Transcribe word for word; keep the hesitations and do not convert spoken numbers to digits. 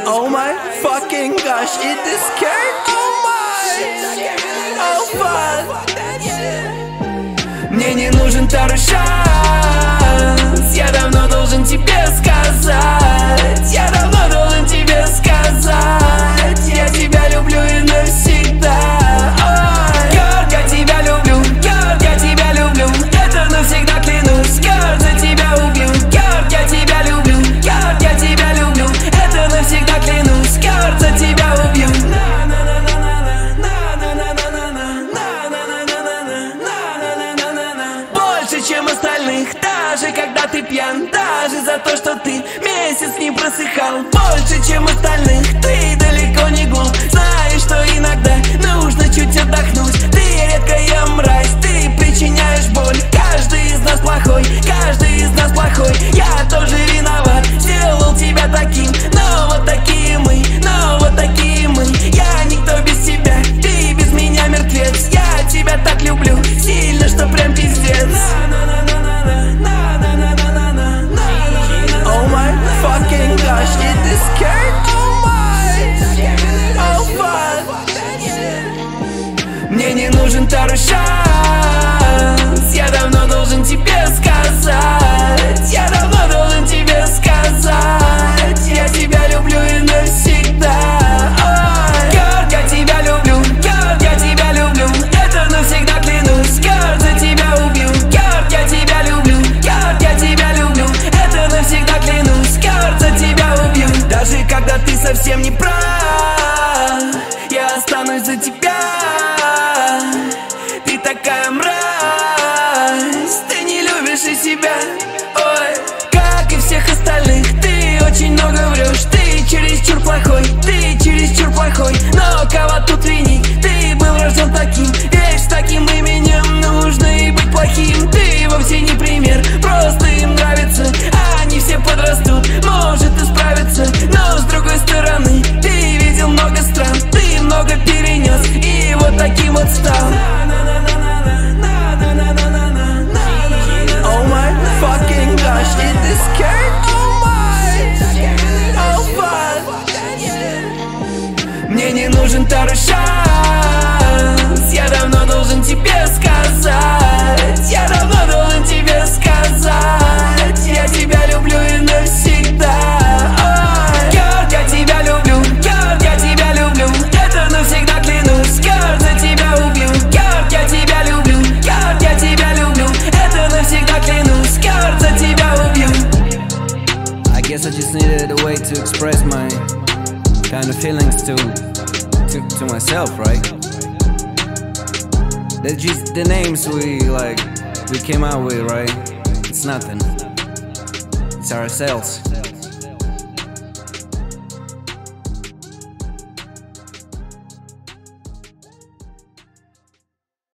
Oh my fucking gosh, it is scared. Oh my, oh fuck. Мне не нужен второй шанс. Я давно должен тебе сказать. Я давно должен тебе сказать. Я тебя люблю и навсегда. Ой, Георг, я тебя люблю. Георг, я тебя люблю. Это навсегда клянусь. Георг, за тебя убью. Георг, я тебя люблю. Георг, я тебя люблю. Это навсегда клянусь. Георг, за тебя убью. Больше, чем остальных, даже когда ты пьян, даже за то, что ты месяц не просыхал. Больше, чем остальных, ты далеко не глуп. Знаешь, что иногда нужно чуть отдохнуть. Ты редкая мразь, ты причиняешь боль. Каждый из нас плохой, каждый из нас плохой. Я тоже виноват, сделал тебя таким. Но вот такие мы, но вот такие мы. Я никто без тебя, ты без меня мертвец. Я тебя так люблю, сильно, что прям пиздец. Oh my fucking gosh, it is scared. Oh my, oh fuck. Мне не нужен второй шанс. Я давно должен тебе сказать. Я давно должен тебе сказать. Я тебя люблю и навсегда. Ой, Георг, я тебя люблю. Георг, я тебя люблю. Это навсегда клянусь. Георг, за тебя убью. Георг, я тебя люблю. Георг, я тебя люблю. Это навсегда клянусь. Георг, за тебя убью. Даже когда ты совсем не прав, я останусь за тебя. Ты такая мразь, ты не любишь и себя. Ой, как и всех остальных, ты очень много врешь. Ты чересчур плохой, ты чересчур плохой. Но кого тут винить, ты был рожден таким. Ведь с таким именем нужно и быть плохим. Ты вовсе не пример, просто им нравится. Они все подрастут, может и справиться. Но с другой стороны, ты видел много стран, ты много перенес и вот таким вот стал. Oh my fucking gosh, it is scared. Oh my, oh fuck. Мне не нужен второй шанс. Я давно должен тебе сказать. Я давно должен тебе сказать. Я тебя люблю и навсегда. Ой, Георг, я тебя люблю. Георг, я тебя люблю. Это навсегда клянусь. Георг, за тебя убью. Георг, я тебя люблю. Георг, я тебя люблю. Это навсегда клянусь. Георг, за тебя убью. I guess I just needed a way to express my kind of feelings to to, to myself, right? They're just the names we like we came out with, right? It's nothing. It's ourselves.